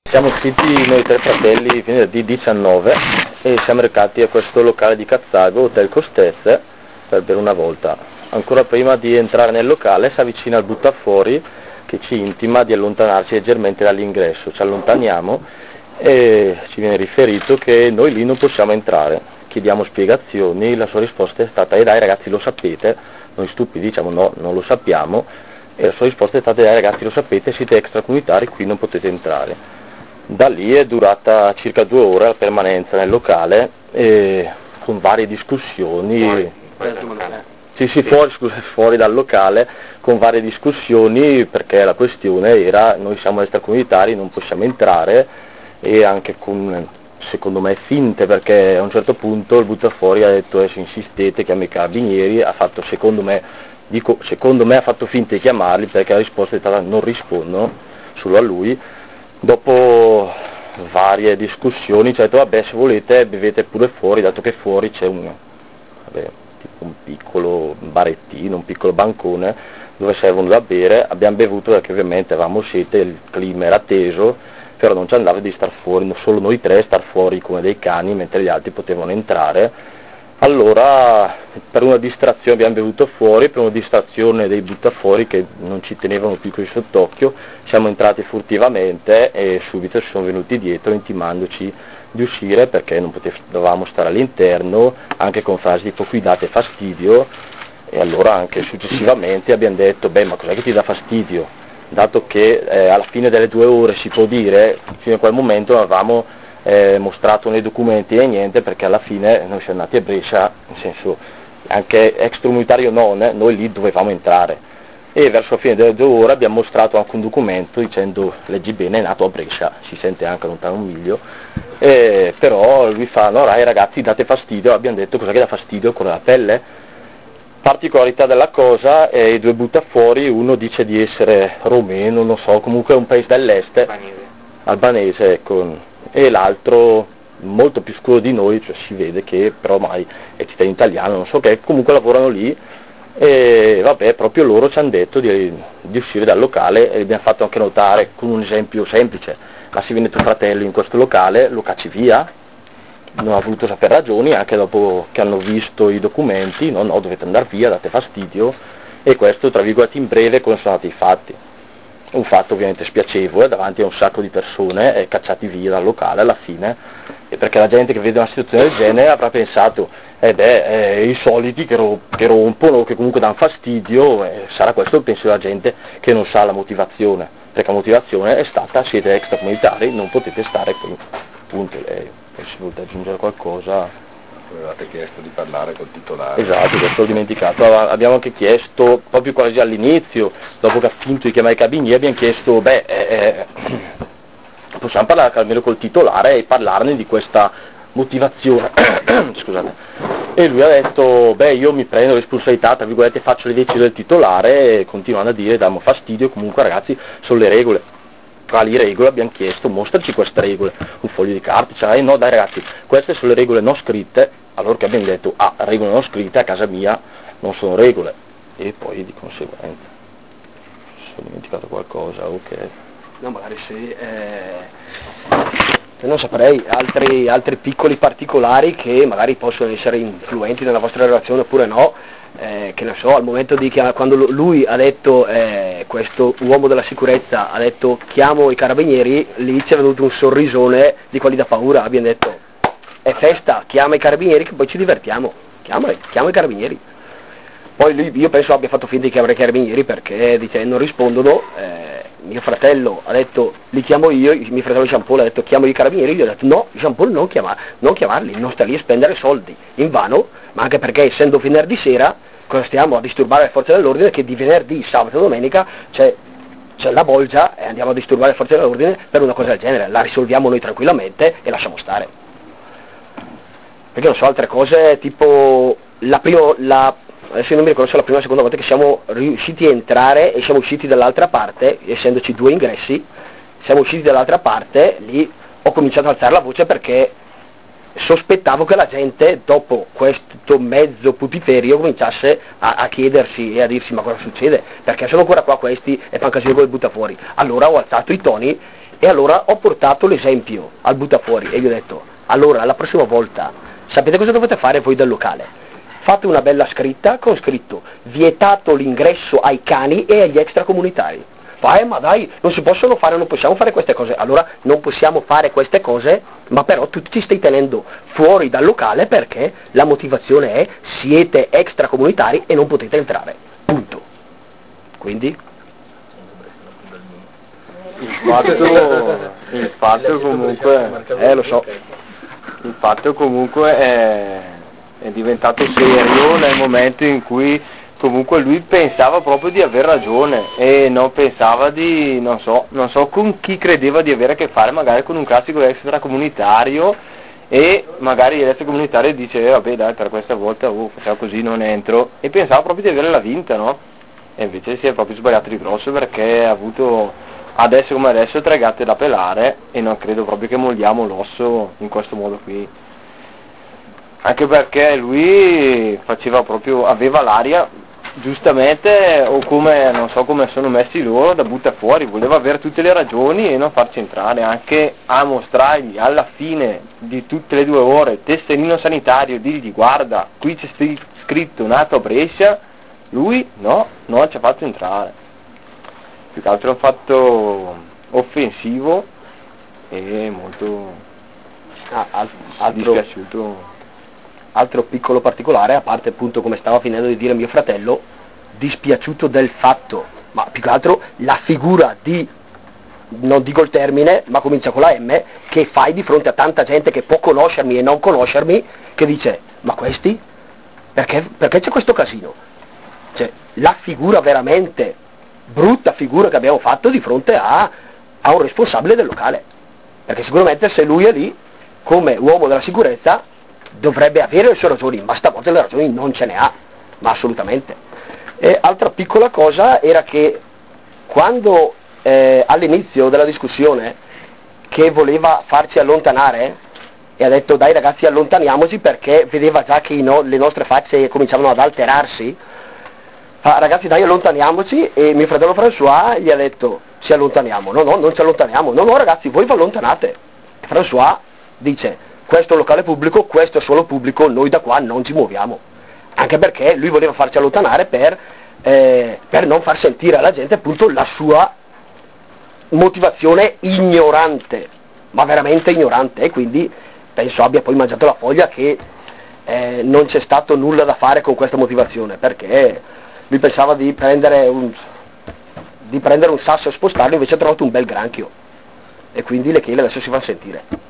Siamo usciti noi tre fratelli venerdì 19 e siamo recati a questo locale di Cazzago, Hotel Costesse, per bere una volta. Ancora prima di entrare nel locale si avvicina il buttafuori che ci intima di allontanarci leggermente dall'ingresso. Ci allontaniamo e ci viene riferito che noi lì non possiamo entrare. Chiediamo spiegazioni, la sua risposta è stata: dai ragazzi, lo sapete. Noi stupidi diciamo no, non lo sappiamo, e la sua risposta è stata: dai ragazzi, lo sapete, siete extracomunitari, qui non potete entrare. Da lì è durata circa 2 ore la permanenza nel locale, con varie discussioni. Fuori dal locale, con varie discussioni, perché la questione era: noi siamo extracomunitari, non possiamo entrare, e anche con, secondo me, finte, perché a un certo punto il buttafuori ha detto: se insistete chiamo i carabinieri. Ha fatto, secondo me ha fatto finta di chiamarli, perché la risposta è stata: non rispondono, solo a lui. Dopo varie discussioni ci ha detto: vabbè, se volete bevete pure fuori, dato che fuori c'è tipo un piccolo barettino, un piccolo bancone dove servono da bere. Abbiamo bevuto perché ovviamente avevamo sete, il clima era teso, però non ci andava di star fuori, solo noi tre star fuori come dei cani, mentre gli altri potevano entrare. Allora, per una distrazione abbiamo bevuto fuori, per una distrazione dei buttafuori che non ci tenevano più qui sott'occhio, siamo entrati furtivamente e subito ci sono venuti dietro intimandoci di uscire, perché non dovevamo stare all'interno, anche con frasi tipo: qui date fastidio. E allora anche successivamente abbiamo detto: beh, ma cos'è che ti dà fastidio? Dato che alla fine delle 2 ore si può dire, fino a quel momento non avevamo mostrato nei documenti e niente, perché alla fine noi siamo andati a Brescia, nel senso, anche extracomunitario non, noi lì dovevamo entrare, e verso la fine delle 2 ore abbiamo mostrato anche un documento dicendo: leggi bene, è nato a Brescia, si sente anche lontano un miglio, però lui fa: no dai ragazzi, date fastidio. Abbiamo detto: cos'è che dà fastidio? Con la pelle? Particolarità della cosa, i 2 buttafuori, uno dice di essere romeno, non so, comunque è un paese dell'est, albanese, ecco, e l'altro molto più scuro di noi, cioè si vede che però mai è cittadino italiano, non so che, comunque lavorano lì. E vabbè, proprio loro ci hanno detto di uscire dal locale, e abbiamo fatto anche notare con un esempio semplice: ma se viene tuo fratello in questo locale lo cacci via? Non ha voluto sapere ragioni, anche dopo che hanno visto i documenti: no, dovete andare via, date fastidio. E questo, tra virgolette, in breve, come sono stati i fatti. Un fatto ovviamente spiacevole davanti a un sacco di persone, cacciati via dal locale alla fine, e perché la gente che vede una situazione del genere avrà pensato: i soliti che rompono, che comunque danno fastidio. Sarà questo il pensiero della gente, che non sa la motivazione, perché la motivazione è stata: siete extracomunitari, non potete stare qui, punto. Se volete aggiungere qualcosa. Avevate chiesto di parlare col titolare. Esatto, questo l'ho dimenticato. Abbiamo anche chiesto, proprio quasi all'inizio, dopo che ha finto di chiamare i carabinieri, abbiamo chiesto: possiamo parlare almeno col titolare e parlarne di questa motivazione. Scusate. E lui ha detto: io mi prendo responsabilità, tra virgolette, faccio le decisioni del titolare, e continuando a dire: diamo fastidio, comunque ragazzi, sono le regole. Quali regole? Abbiamo chiesto: mostraci queste regole, un foglio di carta. No dai ragazzi, queste sono le regole non scritte. Allora che abbiamo detto: regole non scritte a casa mia non sono regole, e poi di conseguenza ho dimenticato qualcosa, ok. No, magari non saprei, altri piccoli particolari che magari possono essere influenti nella vostra relazione oppure no. Che ne so, al momento quando lui ha detto, questo uomo della sicurezza ha detto: chiamo i carabinieri, lì ci è venuto un sorrisone di quelli da paura. Abbiamo detto: è festa, chiama i carabinieri che poi ci divertiamo, chiama i carabinieri. Poi io penso abbia fatto finta di chiamare i carabinieri, perché dice: non rispondono. Mio fratello ha detto: li chiamo io. Mio fratello Jean Paul ha detto: chiamo i carabinieri. Io ho detto: no, Jean Paul, non chiamarli, non sta lì a spendere soldi in vano, ma anche perché, essendo venerdì sera, cosa stiamo a disturbare le forze dell'ordine, che di venerdì, sabato e domenica c'è la bolgia, e andiamo a disturbare le forze dell'ordine per una cosa del genere? La risolviamo noi tranquillamente e lasciamo stare. Perché non so, altre cose tipo adesso non mi ricordo se è la prima o la seconda volta che siamo riusciti a entrare e siamo usciti dall'altra parte, essendoci 2 ingressi, siamo usciti dall'altra parte. Lì ho cominciato ad alzare la voce, perché sospettavo che la gente, dopo questo mezzo putiferio, cominciasse a chiedersi e a dirsi: ma cosa succede? Perché sono ancora qua questi e fanno casino con il buttafuori? Allora ho alzato i toni E allora ho portato l'esempio al buttafuori e gli ho detto, allora la prossima volta sapete cosa dovete fare voi del locale? Fate una bella scritta con scritto vietato l'ingresso ai cani e agli extracomunitari. Ma dai, non possiamo fare queste cose. Allora non possiamo fare queste cose, ma però tu ti stai tenendo fuori dal locale perché la motivazione è siete extracomunitari e non potete entrare. Punto. Quindi? Il fatto comunque, Lo so. il fatto comunque è diventato serio nel momento in cui comunque lui pensava proprio di aver ragione e non pensava non so con chi credeva di avere a che fare, magari con un classico extracomunitario, e magari l'extracomunitario dice vabbè dai, per questa volta facciamo così, non entro, e pensava proprio di averla vinta, no? E invece si è proprio sbagliato di grosso, perché ha avuto adesso come adesso 3 gatte da pelare e non credo proprio che molliamo l'osso in questo modo qui, anche perché lui aveva l'aria, giustamente, o come non so come sono messi loro, da butta fuori, voleva avere tutte le ragioni e non farci entrare, anche a mostrargli alla fine di tutte le 2 ore tesserino sanitario, dirgli guarda qui c'è scritto nato a Brescia, lui non ci ha fatto entrare. Più che altro è un fatto offensivo e molto dispiaciuto. Altro piccolo particolare, a parte appunto come stava finendo di dire mio fratello, dispiaciuto del fatto, ma più che altro la figura di, non dico il termine, ma comincia con la M, che fai di fronte a tanta gente che può conoscermi e non conoscermi, che dice, ma questi? Perché c'è questo casino? Cioè, la figura veramente brutta figura che abbiamo fatto di fronte a un responsabile del locale, perché sicuramente se lui è lì come uomo della sicurezza dovrebbe avere le sue ragioni, ma stavolta le ragioni non ce ne ha, ma assolutamente. E altra piccola cosa era che quando all'inizio della discussione che voleva farci allontanare e ha detto dai ragazzi allontaniamoci, perché vedeva già che le nostre facce cominciavano ad alterarsi, ragazzi dai allontaniamoci, e mio fratello François gli ha detto ci allontaniamo, no non ci allontaniamo, no ragazzi voi vi allontanate. E François dice questo è un locale pubblico, questo è suolo pubblico, noi da qua non ci muoviamo, anche perché lui voleva farci allontanare per non far sentire alla gente appunto la sua motivazione ignorante, ma veramente ignorante, e quindi penso abbia poi mangiato la foglia che non c'è stato nulla da fare con questa motivazione, perché lui pensava di prendere un sasso e spostarlo, invece ha trovato un bel granchio, e quindi le chele adesso si fanno sentire.